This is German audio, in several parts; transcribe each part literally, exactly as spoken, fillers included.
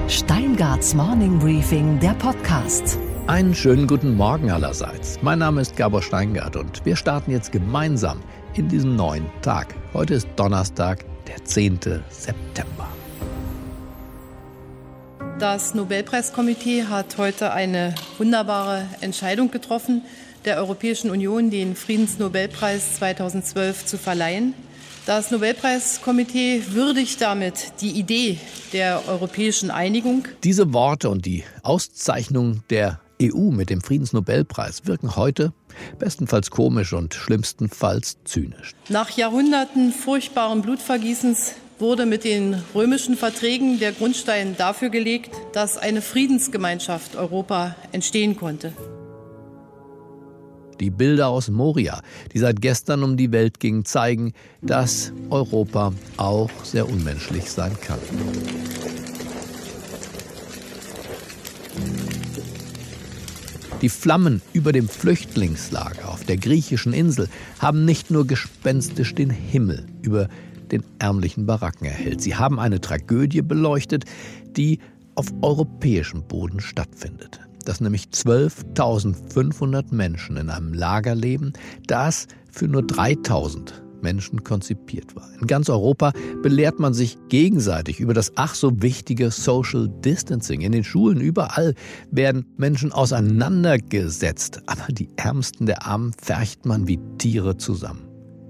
Steingarts Morning Briefing, der Podcast. Einen schönen guten Morgen allerseits. Mein Name ist Gabor Steingart und wir starten jetzt gemeinsam in diesem neuen Tag. Heute ist Donnerstag, der zehnten September. Das Nobelpreiskomitee hat heute eine wunderbare Entscheidung getroffen, der Europäischen Union den Friedensnobelpreis zweitausendzwölf zu verleihen. Das Nobelpreiskomitee würdigt damit die Idee der europäischen Einigung. Diese Worte und die Auszeichnung der E U mit dem Friedensnobelpreis wirken heute bestenfalls komisch und schlimmstenfalls zynisch. Nach Jahrhunderten furchtbaren Blutvergießens wurde mit den römischen Verträgen der Grundstein dafür gelegt, dass eine Friedensgemeinschaft Europa entstehen konnte. Die Bilder aus Moria, die seit gestern um die Welt gingen, zeigen, dass Europa auch sehr unmenschlich sein kann. Die Flammen über dem Flüchtlingslager auf der griechischen Insel haben nicht nur gespenstisch den Himmel über den ärmlichen Baracken erhellt. Sie haben eine Tragödie beleuchtet, die auf europäischem Boden stattfindet. Dass nämlich zwölftausendfünfhundert Menschen in einem Lager leben, das für nur dreitausend Menschen konzipiert war. In ganz Europa belehrt man sich gegenseitig über das ach so wichtige Social Distancing. In den Schulen überall werden Menschen auseinandergesetzt, aber die Ärmsten der Armen pfercht man wie Tiere zusammen.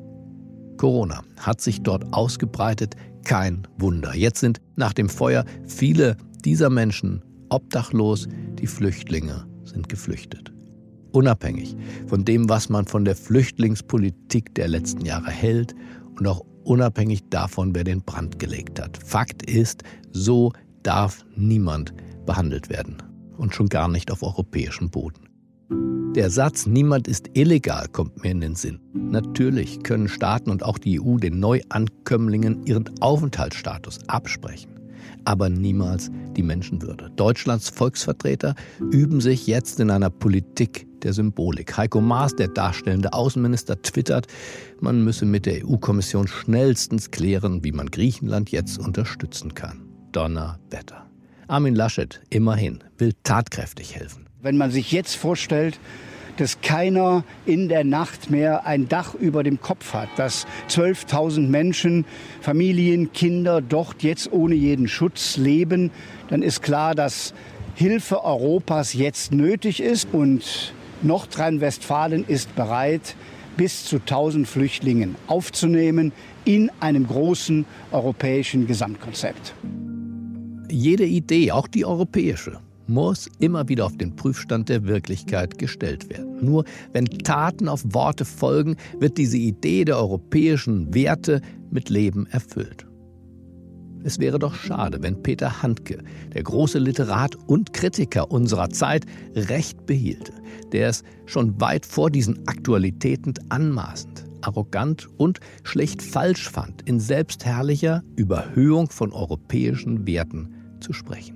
Corona hat sich dort ausgebreitet, kein Wunder. Jetzt sind nach dem Feuer viele dieser Menschen obdachlos, die Flüchtlinge sind geflüchtet. Unabhängig von dem, was man von der Flüchtlingspolitik der letzten Jahre hält und auch unabhängig davon, wer den Brand gelegt hat. Fakt ist, so darf niemand behandelt werden und schon gar nicht auf europäischem Boden. Der Satz, niemand ist illegal, kommt mir in den Sinn. Natürlich können Staaten und auch die E U den Neuankömmlingen ihren Aufenthaltsstatus absprechen. Aber niemals die Menschenwürde. Deutschlands Volksvertreter üben sich jetzt in einer Politik der Symbolik. Heiko Maas, der darstellende Außenminister, twittert, man müsse mit der E U-Kommission schnellstens klären, wie man Griechenland jetzt unterstützen kann. Donnerwetter. Armin Laschet, immerhin, will tatkräftig helfen. Wenn man sich jetzt vorstellt, dass keiner in der Nacht mehr ein Dach über dem Kopf hat, dass zwölftausend Menschen, Familien, Kinder dort jetzt ohne jeden Schutz leben, dann ist klar, dass Hilfe Europas jetzt nötig ist und Nordrhein-Westfalen ist bereit, bis zu tausend Flüchtlingen aufzunehmen in einem großen europäischen Gesamtkonzept. Jede Idee, auch die europäische, muss immer wieder auf den Prüfstand der Wirklichkeit gestellt werden. Nur wenn Taten auf Worte folgen, wird diese Idee der europäischen Werte mit Leben erfüllt. Es wäre doch schade, wenn Peter Handke, der große Literat und Kritiker unserer Zeit, Recht behielte, der es schon weit vor diesen Aktualitäten anmaßend, arrogant und schlecht falsch fand, in selbstherrlicher Überhöhung von europäischen Werten zu sprechen.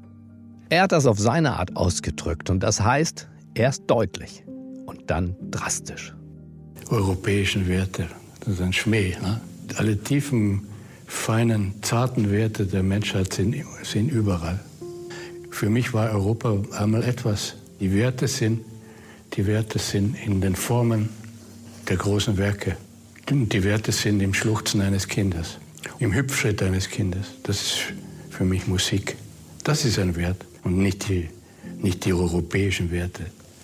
Er hat das auf seine Art ausgedrückt und das heißt, erst deutlich und dann drastisch. Europäischen Werte, das ist ein Schmäh. Ne? Alle tiefen, feinen, zarten Werte der Menschheit sind, sind überall. Für mich war Europa einmal etwas. Die Werte sind, die Werte sind in den Formen der großen Werke. Die Werte sind im Schluchzen eines Kindes, im Hüpfschritt eines Kindes. Das ist für mich Musik. Das ist ein Wert. Und nicht die, nicht die europäischen Werte.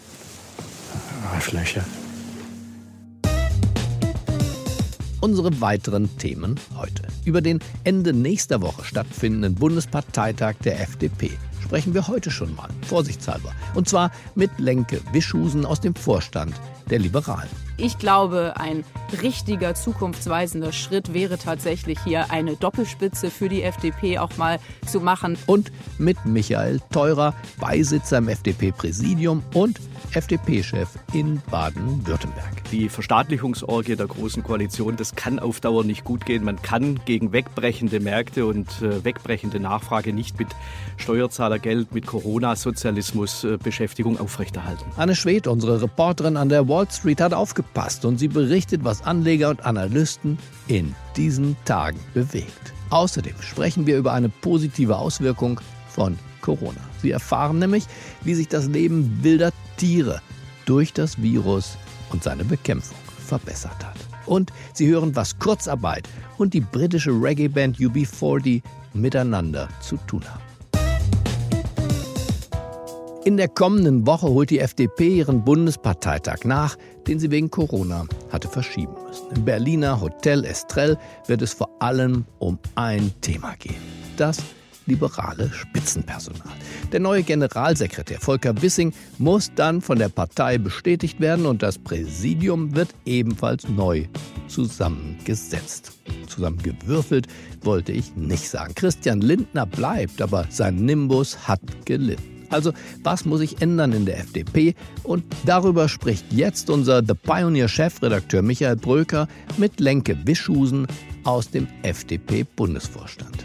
Arschlöcher. Unsere weiteren Themen heute. Über den Ende nächster Woche stattfindenden Bundesparteitag der F D P sprechen wir heute schon mal, vorsichtshalber. Und zwar mit Lenke Wischhusen aus dem Vorstand der Liberalen. Ich glaube, ein richtiger, zukunftsweisender Schritt wäre tatsächlich hier eine Doppelspitze für die F D P auch mal zu machen. Und mit Michael Theurer, Beisitzer im F D P-Präsidium und F D P-Chef in Baden-Württemberg. Die Verstaatlichungsorgie der Großen Koalition, das kann auf Dauer nicht gut gehen. Man kann gegen wegbrechende Märkte und äh, wegbrechende Nachfrage nicht mit Steuerzahlergeld, mit Corona-Sozialismus äh, Beschäftigung aufrechterhalten. Anne Schwedt, unsere Reporterin an der Wall Street, hat aufgepasst und sie berichtet, was Anleger und Analysten in diesen Tagen bewegt. Außerdem sprechen wir über eine positive Auswirkung von Corona. Sie erfahren nämlich, wie sich das Leben wilder Tiere durch das Virus und seine Bekämpfung verbessert hat. Und Sie hören, was Kurzarbeit und die britische Reggae-Band U B vierzig miteinander zu tun haben. In der kommenden Woche holt die F D P ihren Bundesparteitag nach, den sie wegen Corona hatte verschieben müssen. Im Berliner Hotel Estrell wird es vor allem um ein Thema gehen: das liberale Spitzenpersonal. Der neue Generalsekretär Volker Wissing muss dann von der Partei bestätigt werden und das Präsidium wird ebenfalls neu zusammengesetzt. Zusammengewürfelt wollte ich nicht sagen. Christian Lindner bleibt, aber sein Nimbus hat gelitten. Also, was muss sich ändern in der F D P? Und darüber spricht jetzt unser The Pioneer-Chefredakteur Michael Bröker mit Lenke Wischhusen aus dem F D P-Bundesvorstand.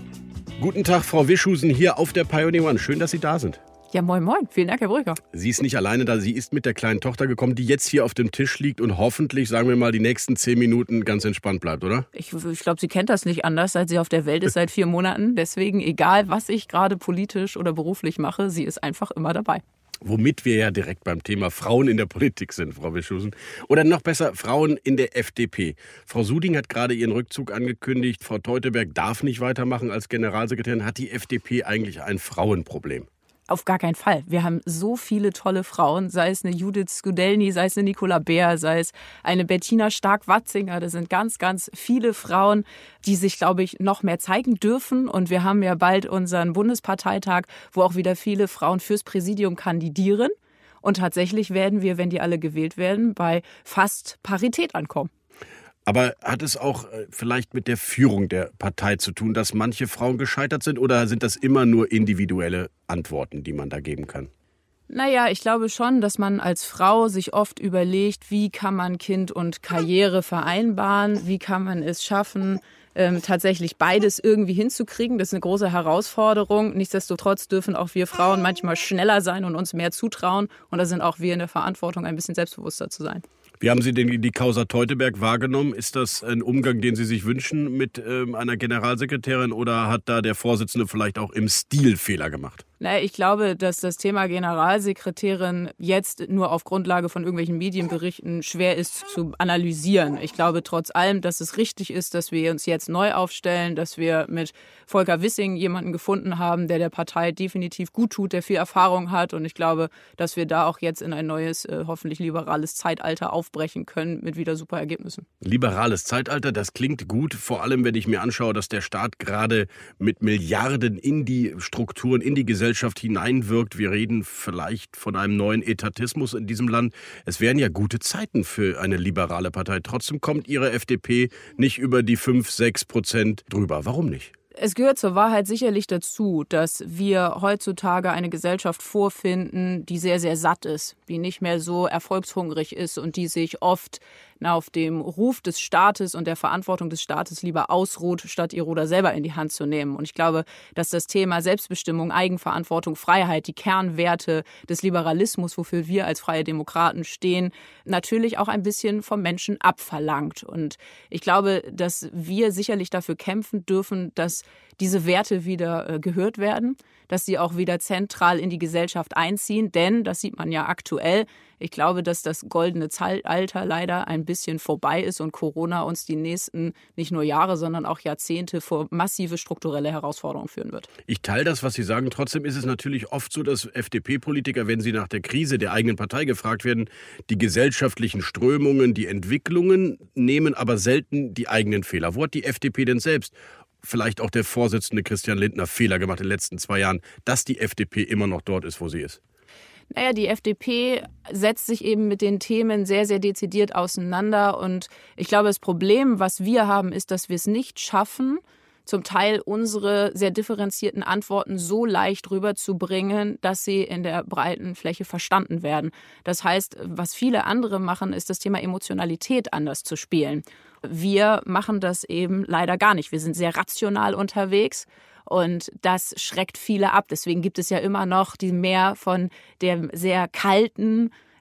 Guten Tag, Frau Wischhusen, hier auf der Pioneer One. Schön, dass Sie da sind. Ja, moin, moin. Vielen Dank, Herr Brücker. Sie ist nicht alleine da. Sie ist mit der kleinen Tochter gekommen, die jetzt hier auf dem Tisch liegt und hoffentlich, sagen wir mal, die nächsten zehn Minuten ganz entspannt bleibt, oder? Ich, ich glaube, sie kennt das nicht anders, seit sie auf der Welt ist, seit vier Monaten. Deswegen, egal was ich gerade politisch oder beruflich mache, sie ist einfach immer dabei. Womit wir ja direkt beim Thema Frauen in der Politik sind, Frau Wischhusen. Oder noch besser, Frauen in der F D P. Frau Suding hat gerade ihren Rückzug angekündigt. Frau Teuteberg darf nicht weitermachen als Generalsekretärin. Hat die F D P eigentlich ein Frauenproblem? Auf gar keinen Fall. Wir haben so viele tolle Frauen, sei es eine Judith Skudelny, sei es eine Nicola Beer, sei es eine Bettina Stark-Watzinger. Das sind ganz, ganz viele Frauen, die sich, glaube ich, noch mehr zeigen dürfen. Und wir haben ja bald unseren Bundesparteitag, wo auch wieder viele Frauen fürs Präsidium kandidieren. Und tatsächlich werden wir, wenn die alle gewählt werden, bei fast Parität ankommen. Aber hat es auch vielleicht mit der Führung der Partei zu tun, dass manche Frauen gescheitert sind? Oder sind das immer nur individuelle Antworten, die man da geben kann? Naja, ich glaube schon, dass man als Frau sich oft überlegt, wie kann man Kind und Karriere vereinbaren? Wie kann man es schaffen, ähm, tatsächlich beides irgendwie hinzukriegen? Das ist eine große Herausforderung. Nichtsdestotrotz dürfen auch wir Frauen manchmal schneller sein und uns mehr zutrauen. Und da sind auch wir in der Verantwortung, ein bisschen selbstbewusster zu sein. Wie haben Sie denn die Causa Teuteberg wahrgenommen? Ist das ein Umgang, den Sie sich wünschen mit ähm, einer Generalsekretärin, oder hat da der Vorsitzende vielleicht auch im Stil Fehler gemacht? Naja, ich glaube, dass das Thema Generalsekretärin jetzt nur auf Grundlage von irgendwelchen Medienberichten schwer ist zu analysieren. Ich glaube trotz allem, dass es richtig ist, dass wir uns jetzt neu aufstellen, dass wir mit Volker Wissing jemanden gefunden haben, der der Partei definitiv gut tut, der viel Erfahrung hat. Und ich glaube, dass wir da auch jetzt in ein neues, äh, hoffentlich liberales Zeitalter aufbrechen können mit wieder super Ergebnissen. Liberales Zeitalter, das klingt gut, vor allem wenn ich mir anschaue, dass der Staat gerade mit Milliarden in die Strukturen, in die Gesellschaft hineinwirkt. Wir reden vielleicht von einem neuen Etatismus in diesem Land. Es wären ja gute Zeiten für eine liberale Partei. Trotzdem kommt Ihre F D P nicht über die fünf, sechs Prozent drüber. Warum nicht? Es gehört zur Wahrheit sicherlich dazu, dass wir heutzutage eine Gesellschaft vorfinden, die sehr, sehr satt ist, die nicht mehr so erfolgshungrig ist und die sich oft auf dem Ruf des Staates und der Verantwortung des Staates lieber ausruht, statt ihr Ruder selber in die Hand zu nehmen. Und ich glaube, dass das Thema Selbstbestimmung, Eigenverantwortung, Freiheit, die Kernwerte des Liberalismus, wofür wir als Freie Demokraten stehen, natürlich auch ein bisschen vom Menschen abverlangt. Und ich glaube, dass wir sicherlich dafür kämpfen dürfen, dass diese Werte wieder äh, gehört werden, dass sie auch wieder zentral in die Gesellschaft einziehen. Denn, das sieht man ja aktuell, ich glaube, dass das goldene Zeitalter leider ein bisschen vorbei ist und Corona uns die nächsten nicht nur Jahre, sondern auch Jahrzehnte vor massive strukturelle Herausforderungen führen wird. Ich teile das, was Sie sagen. Trotzdem ist es natürlich oft so, dass F D P-Politiker, wenn sie nach der Krise der eigenen Partei gefragt werden, die gesellschaftlichen Strömungen, die Entwicklungen nehmen, aber selten die eigenen Fehler. Wo hat die F D P denn selbst, vielleicht auch der Vorsitzende Christian Lindner, Fehler gemacht in den letzten zwei Jahren, dass die F D P immer noch dort ist, wo sie ist? Naja, die F D P setzt sich eben mit den Themen sehr, sehr dezidiert auseinander. Und ich glaube, das Problem, was wir haben, ist, dass wir es nicht schaffen, zum Teil unsere sehr differenzierten Antworten so leicht rüberzubringen, dass sie in der breiten Fläche verstanden werden. Das heißt, was viele andere machen, ist das Thema Emotionalität anders zu spielen. Wir machen das eben leider gar nicht. Wir sind sehr rational unterwegs. Und das schreckt viele ab. Deswegen gibt es ja immer noch die mehr von dem sehr kalten,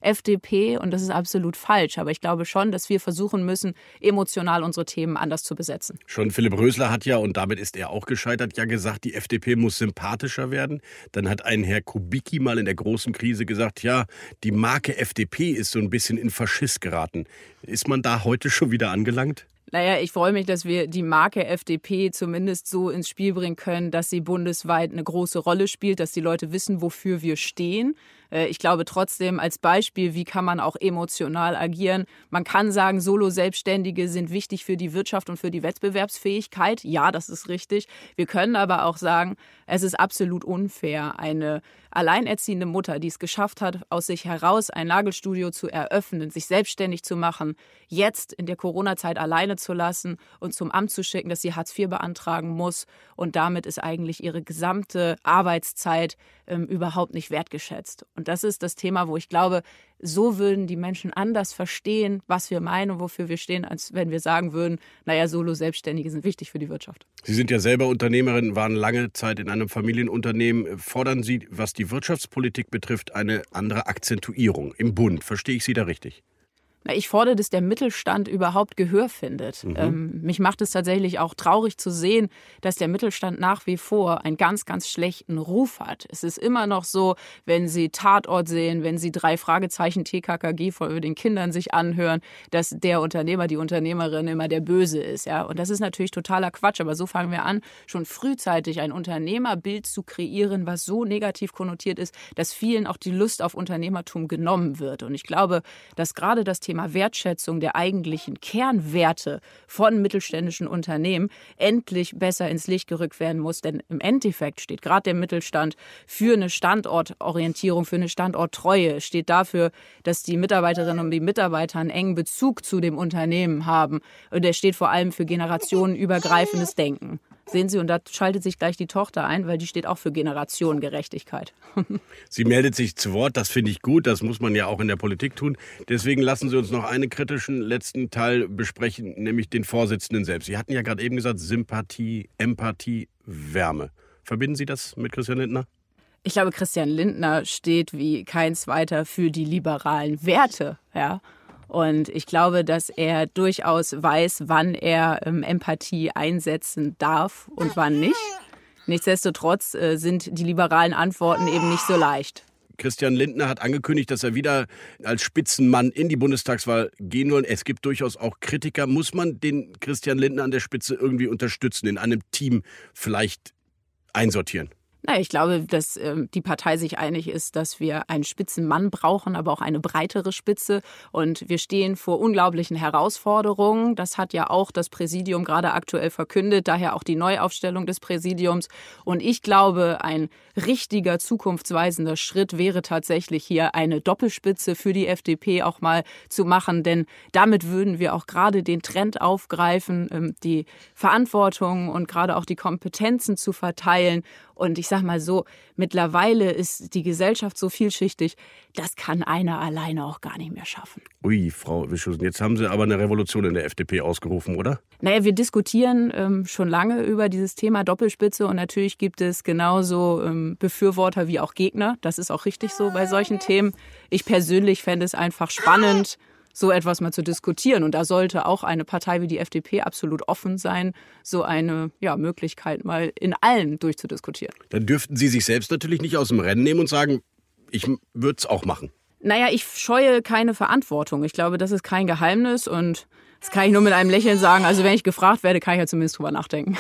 F D P und das ist absolut falsch. Aber ich glaube schon, dass wir versuchen müssen, emotional unsere Themen anders zu besetzen. Schon Philipp Rösler hat ja, und damit ist er auch gescheitert, ja gesagt, die F D P muss sympathischer werden. Dann hat ein Herr Kubicki mal in der großen Krise gesagt, ja, die Marke F D P ist so ein bisschen in Faschist geraten. Ist man da heute schon wieder angelangt? Naja, ich freue mich, dass wir die Marke F D P zumindest so ins Spiel bringen können, dass sie bundesweit eine große Rolle spielt, dass die Leute wissen, wofür wir stehen. Ich glaube trotzdem als Beispiel, wie kann man auch emotional agieren. Man kann sagen, Solo-Selbstständige sind wichtig für die Wirtschaft und für die Wettbewerbsfähigkeit. Ja, das ist richtig. Wir können aber auch sagen, es ist absolut unfair, eine alleinerziehende Mutter, die es geschafft hat, aus sich heraus ein Nagelstudio zu eröffnen, sich selbstständig zu machen, jetzt in der Corona-Zeit alleine zu lassen und zum Amt zu schicken, dass sie Hartz vier beantragen muss. Und damit ist eigentlich ihre gesamte Arbeitszeit ähm, überhaupt nicht wertgeschätzt. Und das ist das Thema, wo ich glaube, so würden die Menschen anders verstehen, was wir meinen und wofür wir stehen, als wenn wir sagen würden, naja, Solo-Selbstständige sind wichtig für die Wirtschaft. Sie sind ja selber Unternehmerin, waren lange Zeit in einem Familienunternehmen. Fordern Sie, was die Wirtschaftspolitik betrifft, eine andere Akzentuierung im Bund? Verstehe ich Sie da richtig? Ich fordere, dass der Mittelstand überhaupt Gehör findet. Mhm. Ähm, mich macht es tatsächlich auch traurig zu sehen, dass der Mittelstand nach wie vor einen ganz, ganz schlechten Ruf hat. Es ist immer noch so, wenn Sie Tatort sehen, wenn Sie drei Fragezeichen T K K G vor den Kindern sich anhören, dass der Unternehmer, die Unternehmerin immer der Böse ist. Ja? Und das ist natürlich totaler Quatsch. Aber so fangen wir an, schon frühzeitig ein Unternehmerbild zu kreieren, was so negativ konnotiert ist, dass vielen auch die Lust auf Unternehmertum genommen wird. Und ich glaube, dass gerade das Thema Thema Wertschätzung der eigentlichen Kernwerte von mittelständischen Unternehmen endlich besser ins Licht gerückt werden muss. Denn im Endeffekt steht gerade der Mittelstand für eine Standortorientierung, für eine Standorttreue, steht dafür, dass die Mitarbeiterinnen und die Mitarbeiter einen engen Bezug zu dem Unternehmen haben. Und er steht vor allem für generationenübergreifendes Denken. Sehen Sie, und da schaltet sich gleich die Tochter ein, weil die steht auch für Generationengerechtigkeit. Sie meldet sich zu Wort, das finde ich gut, das muss man ja auch in der Politik tun. Deswegen lassen Sie uns noch einen kritischen letzten Teil besprechen, nämlich den Vorsitzenden selbst. Sie hatten ja gerade eben gesagt, Sympathie, Empathie, Wärme. Verbinden Sie das mit Christian Lindner? Ich glaube, Christian Lindner steht wie kein zweiter für die liberalen Werte, ja. Und ich glaube, dass er durchaus weiß, wann er ähm, Empathie einsetzen darf und wann nicht. Nichtsdestotrotz äh, sind die liberalen Antworten eben nicht so leicht. Christian Lindner hat angekündigt, dass er wieder als Spitzenmann in die Bundestagswahl gehen will. Es gibt durchaus auch Kritiker. Muss man den Christian Lindner an der Spitze irgendwie unterstützen, in einem Team vielleicht einsortieren? Na, ich glaube, dass äh, die Partei sich einig ist, dass wir einen Spitzenmann brauchen, aber auch eine breitere Spitze. Und wir stehen vor unglaublichen Herausforderungen. Das hat ja auch das Präsidium gerade aktuell verkündet, daher auch die Neuaufstellung des Präsidiums. Und ich glaube, ein richtiger, zukunftsweisender Schritt wäre tatsächlich hier eine Doppelspitze für die F D P auch mal zu machen. Denn damit würden wir auch gerade den Trend aufgreifen, ähm, die Verantwortung und gerade auch die Kompetenzen zu verteilen. Und ich sage mal so, mittlerweile ist die Gesellschaft so vielschichtig, das kann einer alleine auch gar nicht mehr schaffen. Ui, Frau Wischusen, jetzt haben Sie aber eine Revolution in der F D P ausgerufen, oder? Naja, wir diskutieren ähm, schon lange über dieses Thema Doppelspitze und natürlich gibt es genauso ähm, Befürworter wie auch Gegner. Das ist auch richtig so bei solchen Themen. Ich persönlich fände es einfach spannend, so etwas mal zu diskutieren. Und da sollte auch eine Partei wie die F D P absolut offen sein, so eine ja, Möglichkeit mal in allen durchzudiskutieren. Dann dürften Sie sich selbst natürlich nicht aus dem Rennen nehmen und sagen, ich würde es auch machen. Naja, ich scheue keine Verantwortung. Ich glaube, das ist kein Geheimnis und das kann ich nur mit einem Lächeln sagen. Also wenn ich gefragt werde, kann ich ja zumindest drüber nachdenken.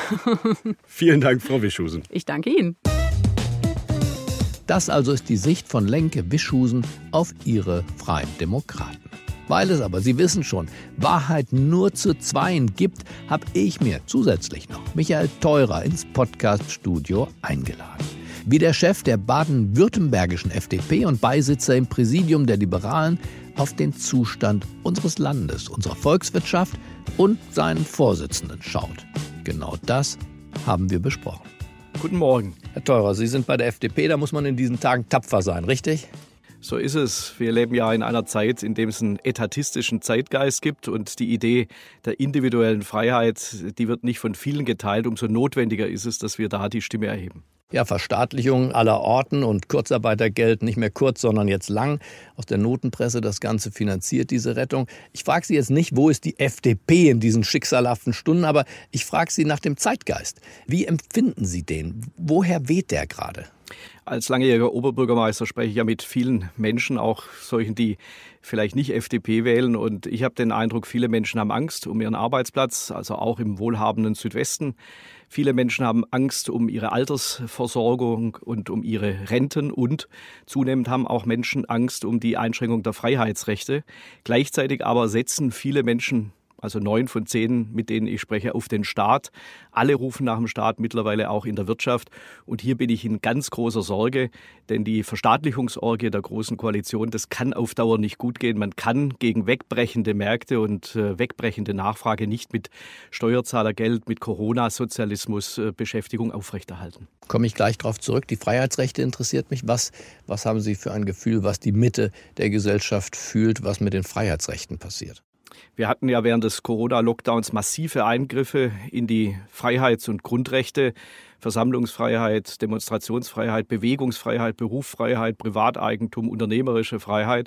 Vielen Dank, Frau Wischusen. Ich danke Ihnen. Das also ist die Sicht von Lenke Wischusen auf ihre Freien Demokraten. Weil es aber, Sie wissen schon, Wahrheit nur zu Zweien gibt, habe ich mir zusätzlich noch Michael Theurer ins Podcast-Studio eingeladen. Wie der Chef der baden-württembergischen F D P und Beisitzer im Präsidium der Liberalen auf den Zustand unseres Landes, unserer Volkswirtschaft und seinen Vorsitzenden schaut. Genau das haben wir besprochen. Guten Morgen. Herr Theurer, Sie sind bei der F D P, da muss man in diesen Tagen tapfer sein, richtig? So ist es. Wir leben ja in einer Zeit, in der es einen etatistischen Zeitgeist gibt und die Idee der individuellen Freiheit, die wird nicht von vielen geteilt. Umso notwendiger ist es, dass wir da die Stimme erheben. Ja, Verstaatlichung aller Orten und Kurzarbeitergeld nicht mehr kurz, sondern jetzt lang. Aus der Notenpresse das Ganze finanziert diese Rettung. Ich frage Sie jetzt nicht, wo ist die F D P in diesen schicksalhaften Stunden, aber ich frage Sie nach dem Zeitgeist. Wie empfinden Sie den? Woher weht der gerade? Als langjähriger Oberbürgermeister spreche ich ja mit vielen Menschen, auch solchen, die vielleicht nicht F D P wählen. Und ich habe den Eindruck, viele Menschen haben Angst um ihren Arbeitsplatz, also auch im wohlhabenden Südwesten. Viele Menschen haben Angst um ihre Altersversorgung und um ihre Renten. Und zunehmend haben auch Menschen Angst um die Einschränkung der Freiheitsrechte. Gleichzeitig aber setzen viele Menschen, also neun von zehn, mit denen ich spreche, auf den Staat. Alle rufen nach dem Staat, mittlerweile auch in der Wirtschaft. Und hier bin ich in ganz großer Sorge, denn die Verstaatlichungsorgie der Großen Koalition, das kann auf Dauer nicht gut gehen. Man kann gegen wegbrechende Märkte und äh, wegbrechende Nachfrage nicht mit Steuerzahlergeld, mit Corona-Sozialismus äh, Beschäftigung aufrechterhalten. Komme ich gleich darauf zurück. Die Freiheitsrechte interessiert mich. Was, was haben Sie für ein Gefühl, was die Mitte der Gesellschaft fühlt, was mit den Freiheitsrechten passiert? Wir hatten ja während des Corona-Lockdowns massive Eingriffe in die Freiheits- und Grundrechte. Versammlungsfreiheit, Demonstrationsfreiheit, Bewegungsfreiheit, Berufsfreiheit, Privateigentum, unternehmerische Freiheit.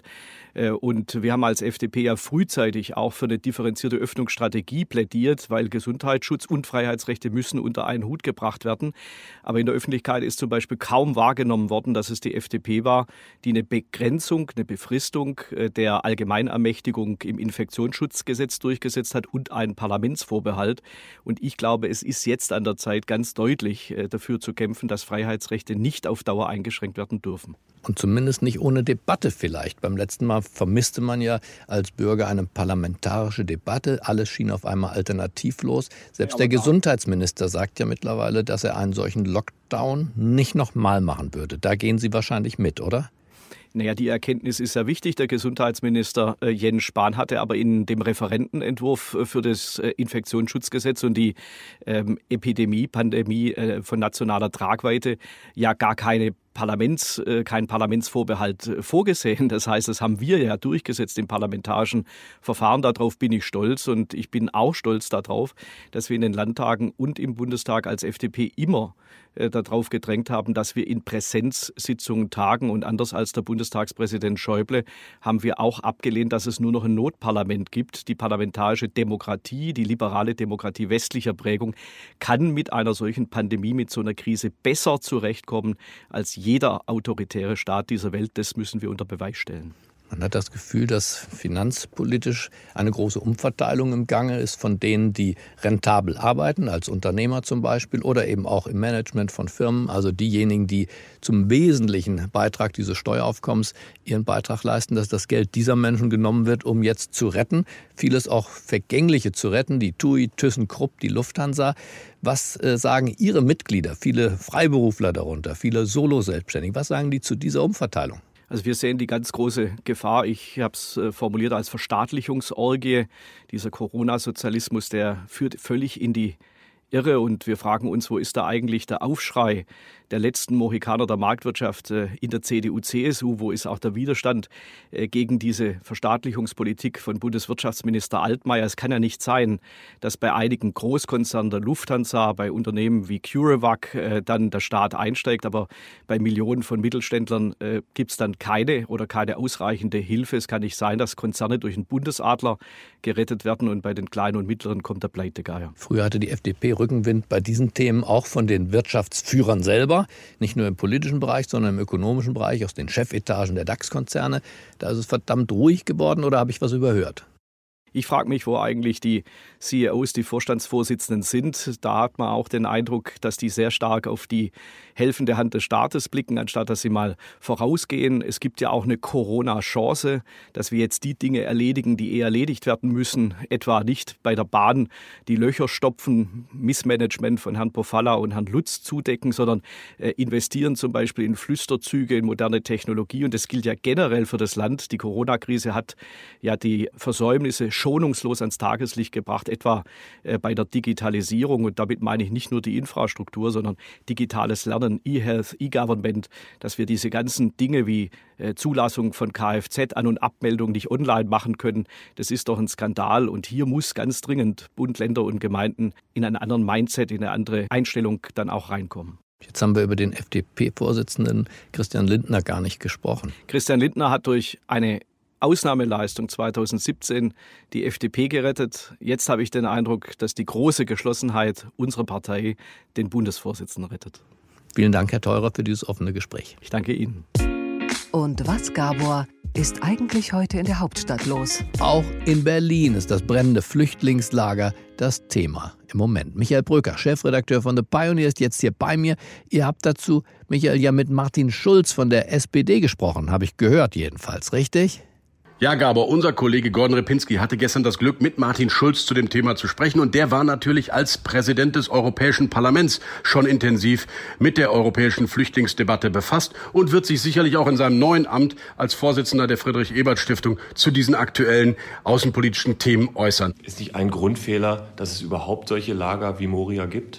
Und wir haben als F D P ja frühzeitig auch für eine differenzierte Öffnungsstrategie plädiert, weil Gesundheitsschutz und Freiheitsrechte müssen unter einen Hut gebracht werden. Aber in der Öffentlichkeit ist zum Beispiel kaum wahrgenommen worden, dass es die F D P war, die eine Begrenzung, eine Befristung der Allgemeinermächtigung im Infektionsschutzgesetz durchgesetzt hat und einen Parlamentsvorbehalt. Und ich glaube, es ist jetzt an der Zeit, ganz deutlich dafür zu kämpfen, dass Freiheitsrechte nicht auf Dauer eingeschränkt werden dürfen. Und zumindest nicht ohne Debatte vielleicht. Beim letzten Mal vermisste man ja als Bürger eine parlamentarische Debatte. Alles schien auf einmal alternativlos. Selbst der Gesundheitsminister sagt ja mittlerweile, dass er einen solchen Lockdown nicht nochmal machen würde. Da gehen Sie wahrscheinlich mit, oder? Naja, die Erkenntnis ist ja wichtig. Der Gesundheitsminister äh, Jens Spahn hatte aber in dem Referentenentwurf für das äh, Infektionsschutzgesetz und die ähm, Epidemie, Pandemie äh, von nationaler Tragweite ja gar keine Parlaments, äh, kein Parlamentsvorbehalt äh, vorgesehen. Das heißt, das haben wir ja durchgesetzt im parlamentarischen Verfahren. Darauf bin ich stolz und ich bin auch stolz darauf, dass wir in den Landtagen und im Bundestag als F D P immer äh, darauf gedrängt haben, dass wir in Präsenzsitzungen tagen. Und anders als der Bundestagspräsident Schäuble haben wir auch abgelehnt, dass es nur noch ein Notparlament gibt. Die parlamentarische Demokratie, die liberale Demokratie westlicher Prägung kann mit einer solchen Pandemie, mit so einer Krise besser zurechtkommen als jeder autoritäre Staat dieser Welt. Das müssen wir unter Beweis stellen. Man hat das Gefühl, dass finanzpolitisch eine große Umverteilung im Gange ist von denen, die rentabel arbeiten, als Unternehmer zum Beispiel, oder eben auch im Management von Firmen, also diejenigen, die zum wesentlichen Beitrag dieses Steueraufkommens ihren Beitrag leisten, dass das Geld dieser Menschen genommen wird, um jetzt zu retten. Vieles auch Vergängliche zu retten, die T U I, ThyssenKrupp, die Lufthansa. Was äh, sagen Ihre Mitglieder, viele Freiberufler darunter, viele Solo-Selbstständige, was sagen die zu dieser Umverteilung? Also wir sehen die ganz große Gefahr, ich habe es äh, formuliert als Verstaatlichungsorgie, dieser Corona-Sozialismus, der führt völlig in die Irre und wir fragen uns, wo ist da eigentlich der Aufschrei der letzten Mohikaner der Marktwirtschaft in der C D U C S U, wo ist auch der Widerstand gegen diese Verstaatlichungspolitik von Bundeswirtschaftsminister Altmaier. Es kann ja nicht sein, dass bei einigen Großkonzernen der Lufthansa, bei Unternehmen wie CureVac dann der Staat einsteigt, aber bei Millionen von Mittelständlern gibt es dann keine oder keine ausreichende Hilfe. Es kann nicht sein, dass Konzerne durch einen Bundesadler gerettet werden und bei den kleinen und mittleren kommt der Pleitegeier. Früher hatte die F D P Rückenwind bei diesen Themen auch von den Wirtschaftsführern selber. Nicht nur im politischen Bereich, sondern im ökonomischen Bereich, aus den Chefetagen der DAX-Konzerne. Da ist es verdammt ruhig geworden, oder habe ich was überhört? Ich frage mich, wo eigentlich die C E Os, die Vorstandsvorsitzenden sind. Da hat man auch den Eindruck, dass die sehr stark auf die helfende Hand des Staates blicken, anstatt dass sie mal vorausgehen. Es gibt ja auch eine Corona-Chance, dass wir jetzt die Dinge erledigen, die eh erledigt werden müssen. Etwa nicht bei der Bahn die Löcher stopfen, Missmanagement von Herrn Pofalla und Herrn Lutz zudecken, sondern äh, investieren zum Beispiel in Flüsterzüge, in moderne Technologie. Und das gilt ja generell für das Land. Die Corona-Krise hat ja die Versäumnisse schonungslos ans Tageslicht gebracht, etwa äh, bei der Digitalisierung. Und damit meine ich nicht nur die Infrastruktur, sondern digitales Lernen, E-Health, E-Government, dass wir diese ganzen Dinge wie äh, Zulassung von Kfz, An- und Abmeldung nicht online machen können. Das ist doch ein Skandal. Und hier muss ganz dringend Bund, Länder und Gemeinden in einen anderen Mindset, in eine andere Einstellung dann auch reinkommen. Jetzt haben wir über den F D P-Vorsitzenden Christian Lindner gar nicht gesprochen. Christian Lindner hat durch eine Ausnahmeleistung zweitausendsiebzehn die F D P gerettet. Jetzt habe ich den Eindruck, dass die große Geschlossenheit unserer Partei den Bundesvorsitzenden rettet. Vielen Dank, Herr Theurer, für dieses offene Gespräch. Ich danke Ihnen. Und was, Gabor, ist eigentlich heute in der Hauptstadt los? Auch in Berlin ist das brennende Flüchtlingslager das Thema im Moment. Michael Bröker, Chefredakteur von The Pioneer, ist jetzt hier bei mir. Ihr habt dazu, Michael, ja mit Martin Schulz von der S P D gesprochen, habe ich gehört jedenfalls, richtig? Ja, Gabor, unser Kollege Gordon Repinski hatte gestern das Glück, mit Martin Schulz zu dem Thema zu sprechen. Und der war natürlich als Präsident des Europäischen Parlaments schon intensiv mit der europäischen Flüchtlingsdebatte befasst und wird sich sicherlich auch in seinem neuen Amt als Vorsitzender der Friedrich-Ebert-Stiftung zu diesen aktuellen außenpolitischen Themen äußern. Ist nicht ein Grundfehler, dass es überhaupt solche Lager wie Moria gibt?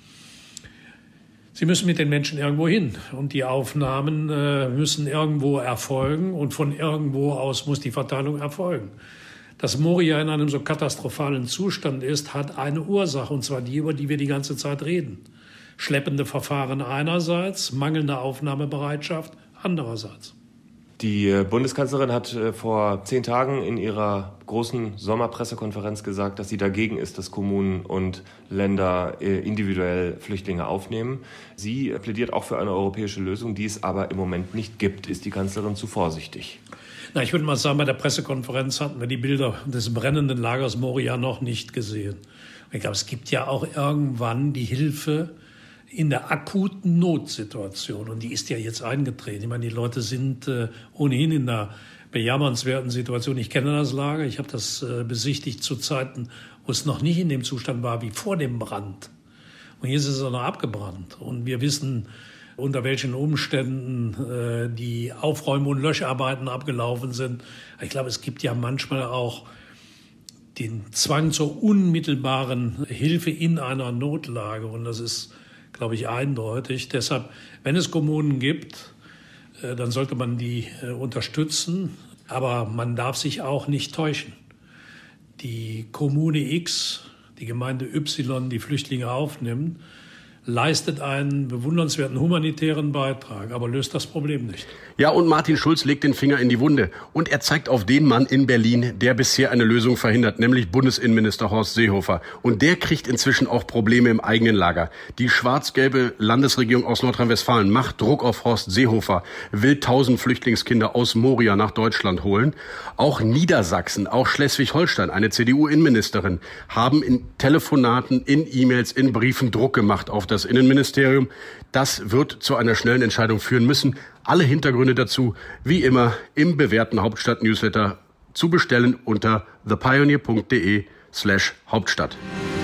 Sie müssen mit den Menschen irgendwo hin und die Aufnahmen äh, müssen irgendwo erfolgen und von irgendwo aus muss die Verteilung erfolgen. Dass Moria in einem so katastrophalen Zustand ist, hat eine Ursache, und zwar die, über die wir die ganze Zeit reden. Schleppende Verfahren einerseits, mangelnde Aufnahmebereitschaft andererseits. Die Bundeskanzlerin hat vor zehn Tagen in ihrer großen Sommerpressekonferenz gesagt, dass sie dagegen ist, dass Kommunen und Länder individuell Flüchtlinge aufnehmen. Sie plädiert auch für eine europäische Lösung, die es aber im Moment nicht gibt. Ist die Kanzlerin zu vorsichtig? Na, ich würde mal sagen, bei der Pressekonferenz hatten wir die Bilder des brennenden Lagers Moria noch nicht gesehen. Ich glaube, es gibt ja auch irgendwann die Hilfe in der akuten Notsituation. Und die ist ja jetzt eingetreten. Ich meine, die Leute sind äh, ohnehin in einer bejammernswerten Situation. Ich kenne das Lager. Ich habe das äh, besichtigt zu Zeiten, wo es noch nicht in dem Zustand war wie vor dem Brand. Und hier ist es auch noch abgebrannt. Und wir wissen, unter welchen Umständen äh, die Aufräum- und Löscharbeiten abgelaufen sind. Ich glaube, es gibt ja manchmal auch den Zwang zur unmittelbaren Hilfe in einer Notlage. Und das ist, glaube ich, eindeutig. Deshalb, wenn es Kommunen gibt, äh, dann sollte man die äh, unterstützen. Aber man darf sich auch nicht täuschen. Die Kommune X, die Gemeinde Y, die Flüchtlinge aufnimmt, leistet einen bewundernswerten humanitären Beitrag, aber löst das Problem nicht. Ja, und Martin Schulz legt den Finger in die Wunde. Und er zeigt auf den Mann in Berlin, der bisher eine Lösung verhindert, nämlich Bundesinnenminister Horst Seehofer. Und der kriegt inzwischen auch Probleme im eigenen Lager. Die schwarz-gelbe Landesregierung aus Nordrhein-Westfalen macht Druck auf Horst Seehofer, will tausend Flüchtlingskinder aus Moria nach Deutschland holen. Auch Niedersachsen, auch Schleswig-Holstein, eine C D U-Innenministerin, haben in Telefonaten, in E-Mails, in Briefen Druck gemacht auf das Innenministerium. Das wird zu einer schnellen Entscheidung führen müssen. Alle Hintergründe dazu, wie immer, im bewährten Hauptstadt-Newsletter zu bestellen unter thepioneer.de slash Hauptstadt.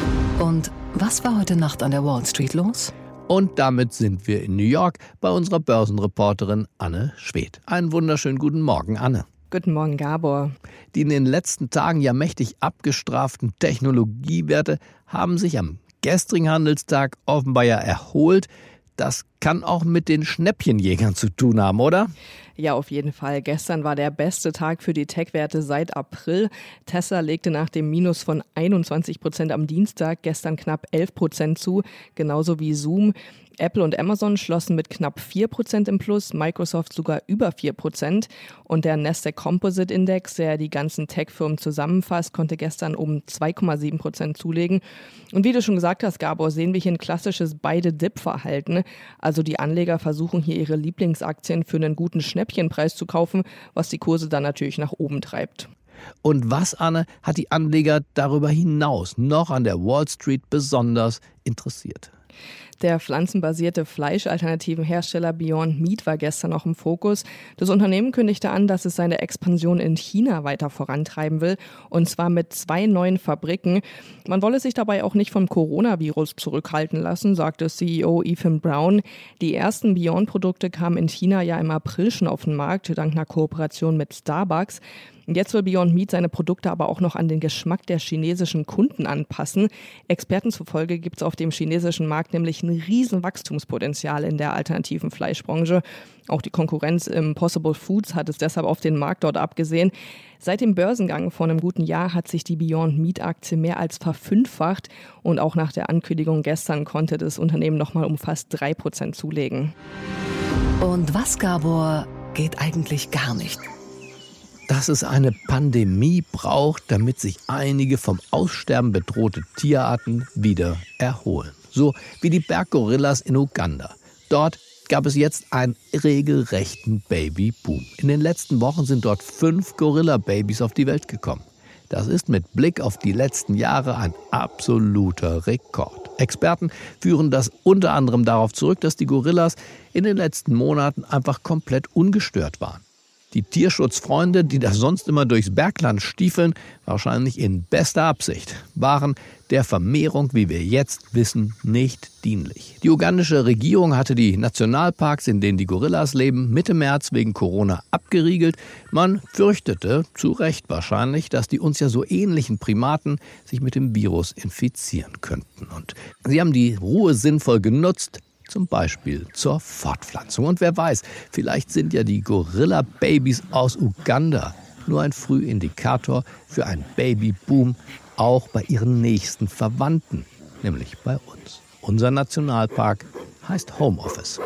Und was war heute Nacht an der Wall Street los? Und damit sind wir in New York bei unserer Börsenreporterin Anne Schwedt. Einen wunderschönen guten Morgen, Anne. Guten Morgen, Gabor. Die in den letzten Tagen ja mächtig abgestraften Technologiewerte haben sich am gestrigen Handelstag offenbar ja erholt. Das kann auch mit den Schnäppchenjägern zu tun haben, oder? Ja, auf jeden Fall. Gestern war der beste Tag für die Tech-Werte seit April. Tesla legte nach dem Minus von einundzwanzig Prozent am Dienstag gestern knapp elf Prozent zu, genauso wie Zoom. Apple und Amazon schlossen mit knapp vier Prozent im Plus, Microsoft sogar über vier Prozent. Und der Nasdaq Composite Index, der die ganzen Tech-Firmen zusammenfasst, konnte gestern um zwei Komma sieben Prozent zulegen. Und wie du schon gesagt hast, Gabor, sehen wir hier ein klassisches Buy-the-Dip-Verhalten. Also die Anleger versuchen hier ihre Lieblingsaktien für einen guten Schnäppchenpreis zu kaufen, was die Kurse dann natürlich nach oben treibt. Und was, Anne, hat die Anleger darüber hinaus noch an der Wall Street besonders interessiert? Der pflanzenbasierte Fleischalternativenhersteller Beyond Meat war gestern noch im Fokus. Das Unternehmen kündigte an, dass es seine Expansion in China weiter vorantreiben will, und zwar mit zwei neuen Fabriken. Man wolle sich dabei auch nicht vom Coronavirus zurückhalten lassen, sagte C E O Ethan Brown. Die ersten Beyond-Produkte kamen in China ja im April schon auf den Markt, dank einer Kooperation mit Starbucks. Jetzt will Beyond Meat seine Produkte aber auch noch an den Geschmack der chinesischen Kunden anpassen. Experten zufolge gibt es auf dem chinesischen Markt nämlich ein riesen Wachstumspotenzial in der alternativen Fleischbranche. Auch die Konkurrenz im Possible Foods hat es deshalb auf den Markt dort abgesehen. Seit dem Börsengang vor einem guten Jahr hat sich die Beyond Meat Aktie mehr als verfünffacht. Und auch nach der Ankündigung gestern konnte das Unternehmen nochmal um fast drei Prozent zulegen. Und was, Gabor, geht eigentlich gar nicht? Dass es eine Pandemie braucht, damit sich einige vom Aussterben bedrohte Tierarten wieder erholen. So wie die Berggorillas in Uganda. Dort gab es jetzt einen regelrechten Babyboom. In den letzten Wochen sind dort fünf Gorilla-Babys auf die Welt gekommen. Das ist mit Blick auf die letzten Jahre ein absoluter Rekord. Experten führen das unter anderem darauf zurück, dass die Gorillas in den letzten Monaten einfach komplett ungestört waren. Die Tierschutzfreunde, die da sonst immer durchs Bergland stiefeln, wahrscheinlich in bester Absicht, waren der Vermehrung, wie wir jetzt wissen, nicht dienlich. Die ugandische Regierung hatte die Nationalparks, in denen die Gorillas leben, Mitte März wegen Corona abgeriegelt. Man fürchtete, zu Recht wahrscheinlich, dass die uns ja so ähnlichen Primaten sich mit dem Virus infizieren könnten. Und sie haben die Ruhe sinnvoll genutzt, zum Beispiel zur Fortpflanzung. Und wer weiß, vielleicht sind ja die Gorilla-Babys aus Uganda nur ein Frühindikator für einen Babyboom, auch bei ihren nächsten Verwandten, nämlich bei uns. Unser Nationalpark heißt Homeoffice.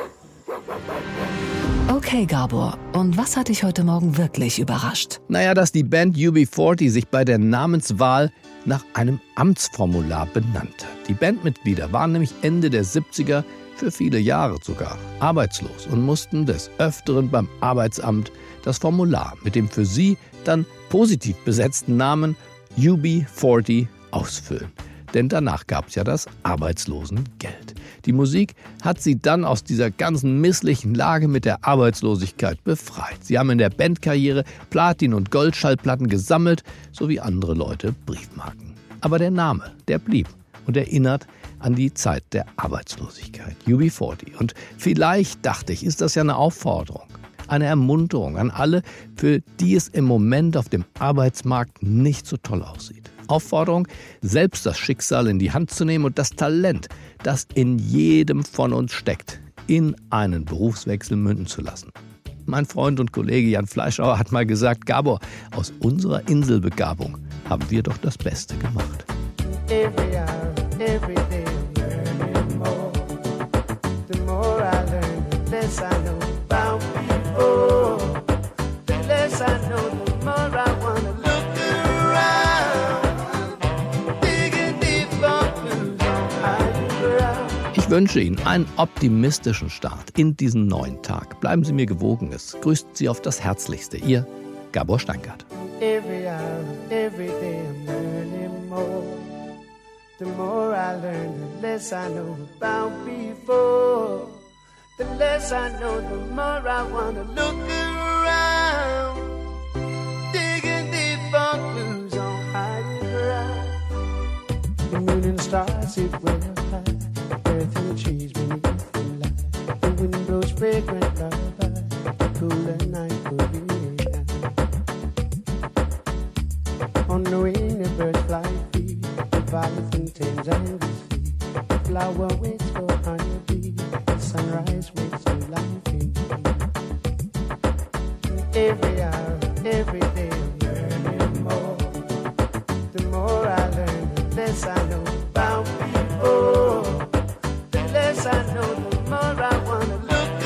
Okay, Gabor, und was hat dich heute Morgen wirklich überrascht? Naja, dass die Band U B vierzig sich bei der Namenswahl nach einem Amtsformular benannt hat. Die Bandmitglieder waren nämlich Ende der siebziger, für viele Jahre sogar, arbeitslos und mussten des Öfteren beim Arbeitsamt das Formular mit dem für sie dann positiv besetzten Namen U B vierzig ausfüllen. Denn danach gab es ja das Arbeitslosengeld. Die Musik hat sie dann aus dieser ganzen misslichen Lage mit der Arbeitslosigkeit befreit. Sie haben in der Bandkarriere Platin- und Goldschallplatten gesammelt, so wie andere Leute Briefmarken. Aber der Name, der blieb und erinnert an die Zeit der Arbeitslosigkeit, U B vierzig. Und vielleicht, dachte ich, ist das ja eine Aufforderung, eine Ermunterung an alle, für die es im Moment auf dem Arbeitsmarkt nicht so toll aussieht. Aufforderung, selbst das Schicksal in die Hand zu nehmen und das Talent, das in jedem von uns steckt, in einen Berufswechsel münden zu lassen. Mein Freund und Kollege Jan Fleischhauer hat mal gesagt, Gabor, aus unserer Inselbegabung haben wir doch das Beste gemacht. Every hour, every day I'm learning more. The more I learn, the less I know about people. The less I know, the more I wanna look around. Digging deep for clues on higher ground. Ich wünsche Ihnen einen optimistischen Start in diesen neuen Tag. Bleiben Sie mir gewogen, es grüßt Sie auf das Herzlichste. Ihr Gabor Steingart. Every hour, every day I'm learning more. The more I learn, the less I know about before. The less I know, the more I wanna look around. Digging deep for clues on higher ground. The moon and stars sit way up high. Earth and the trees beneath the light. The wind blows fragrant lullaby. The cooler night will be now. On the wing, the birds fly free. Violet and Thames and the sea. The flower waits for honeybee. The sunrise waits for life in me. Every hour, every day I'm learning more. The more I learn, the less I know about people. The less I know, the more I wanna look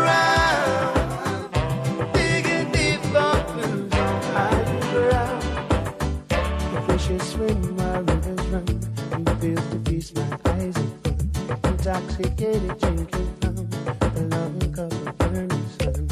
around. Digging deep for clues on higher ground. The fishes swim while rivers run, and feels to feast my eyes upon. Intoxicated drinking from the loving cup of burning sun.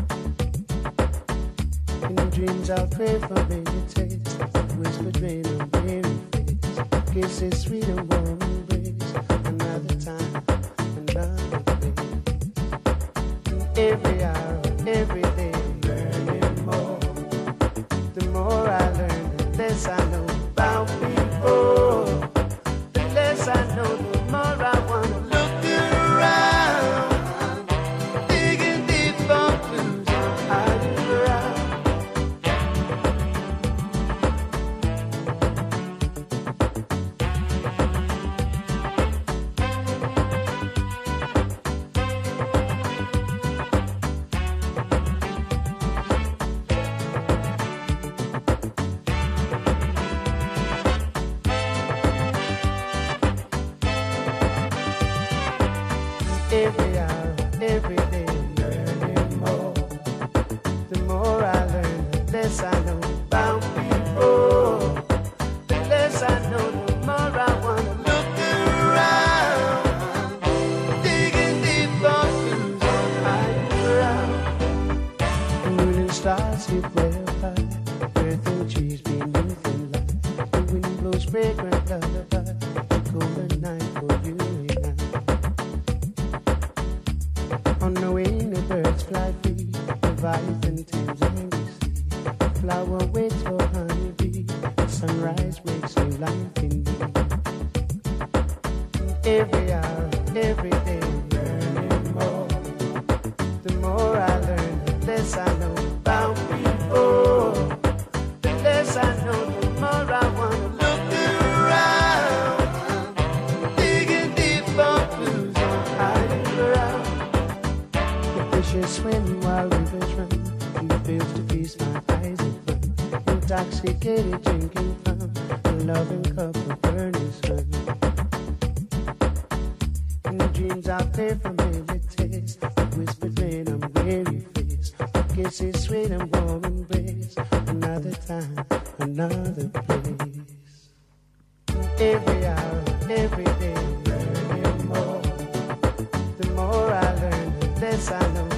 In dreams I'll pray for baby taste, whispered rain on weary face, kisses sweet and warm embrace, another time, another place. Every hour, every day I'm learning more. The more I learn, the less I know about people. The less I know, the more I wanna look around. Digging deep for clues on higher ground. every day I'm learning more. The more I learn, the less I know about people. The less I know, the more I want to look around. Digging deep for clues on high ground. The moon and stars sit way up high. Earth and trees beneath the light. The wind blows fragrant lullaby. The golden night for you and I. On the wing the birds fly free. Leviathan tames angry sea. The flower waits for honeybee. The sunrise wakes new life in me. Every hour, every day I'm learning more. The more I learn, the less I know about people. The less I know, the more I want to look around. Digging deep for clues on higher ground. The fishes swim while rivers run. He fails to feast my eyes in fun. Intoxicated drinking from a loving cup of burning sun. In the dreams out there familiar taste. Whispered rain, I'm weary face. Kisses sweet and warm embrace. Another time, another place. Every hour, every day I'm learning more. The more I learn, the less I know